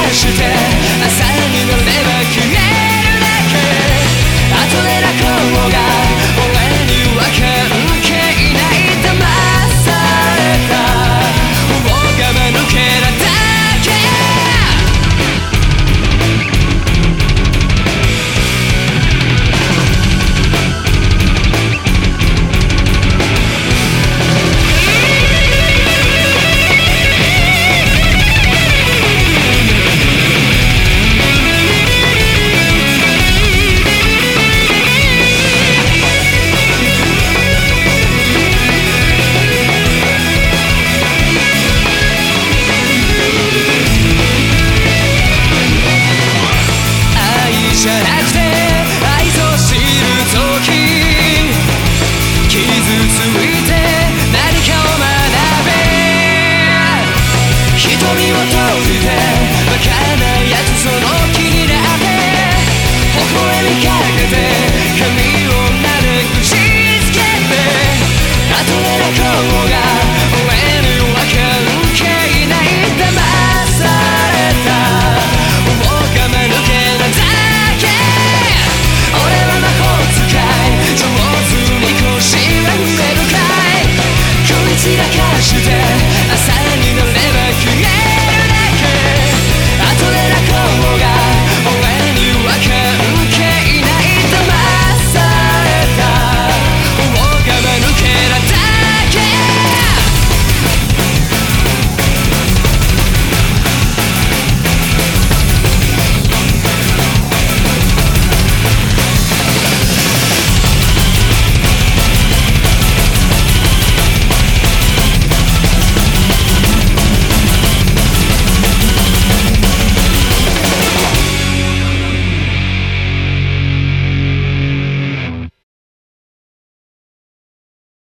して朝になれば消えるだけ後で泣こうが俺には関係ない騙された大がまぬけなだけじゃなくて愛と知る時傷ついて何かを学べ瞳を閉じてバカなやつその気になって微笑みかけて髪を丸くしつけて後で泣こうが俺には関係ない騙された大がまぬけなだ散らかして朝に